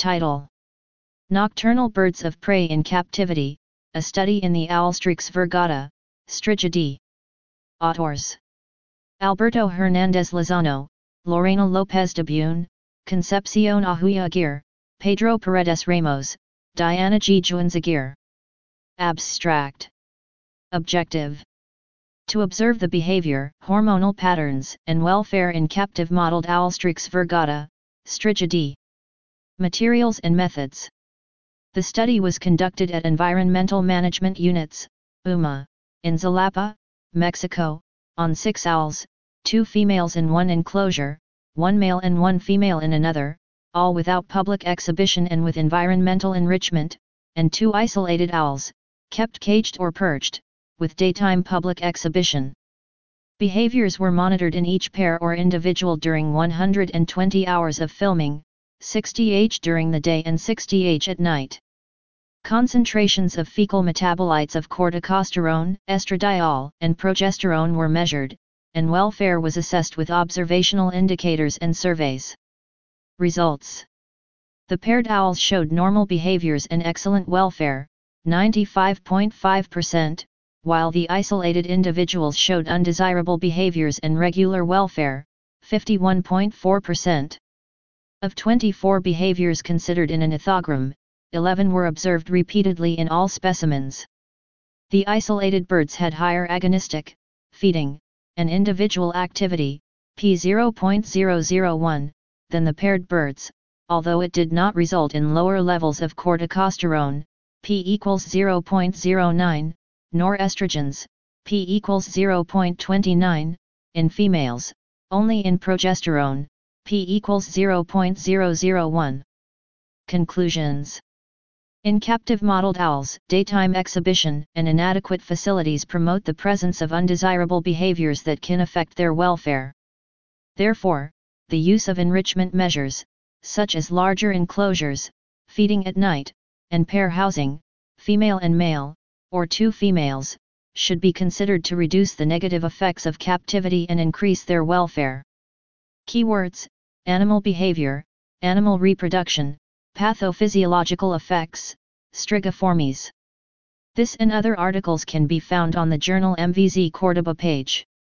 Title: Nocturnal Birds of Prey in Captivity, a Study in the Owlstrix virgata, Strigidae. Authors: Alberto Hernández Lozano, Lorena López de Bune, Concepción Ajuya Aguirre, Pedro Paredes Ramos, Diana G. Juans Aguirre. Abstract: Objective: to observe the behavior, hormonal patterns, and welfare in captive mottled Owlstrix virgata, Strigidae. Materials and methods. The study was conducted at Environmental Management Units, UMA, in Xalapa, Mexico, on 6 owls, 2 females in one enclosure, 1 male and 1 female in another, all without public exhibition and with environmental enrichment, and 2 isolated owls, kept caged or perched, with daytime public exhibition. Behaviors were monitored in each pair or individual during 120 hours of filming, 60h during the day and 60h at night. Concentrations of fecal metabolites of corticosterone, estradiol, and progesterone were measured, and welfare was assessed with observational indicators and surveys. Results: the paired owls showed normal behaviors and excellent welfare, 95.5%, while the isolated individuals showed undesirable behaviors and regular welfare, 51.4%. Of 24 behaviors considered in an ethogram, 11 were observed repeatedly in all specimens. The isolated birds had higher agonistic, feeding, and individual activity, p0.001, than the paired birds, although it did not result in lower levels of corticosterone, p equals 0.09, nor estrogens, p equals 0.29, in females, only in progesterone, p equals 0.001. Conclusions: in captive mottled owls, daytime exhibition and inadequate facilities promote the presence of undesirable behaviors that can affect their welfare. Therefore, the use of enrichment measures, such as larger enclosures, feeding at night, and pair housing, female and male, or 2 females, should be considered to reduce the negative effects of captivity and increase their welfare. Keywords: animal behavior, animal reproduction, pathophysiological effects, strigiformes. This and other articles can be found on the journal MVZ Cordoba page.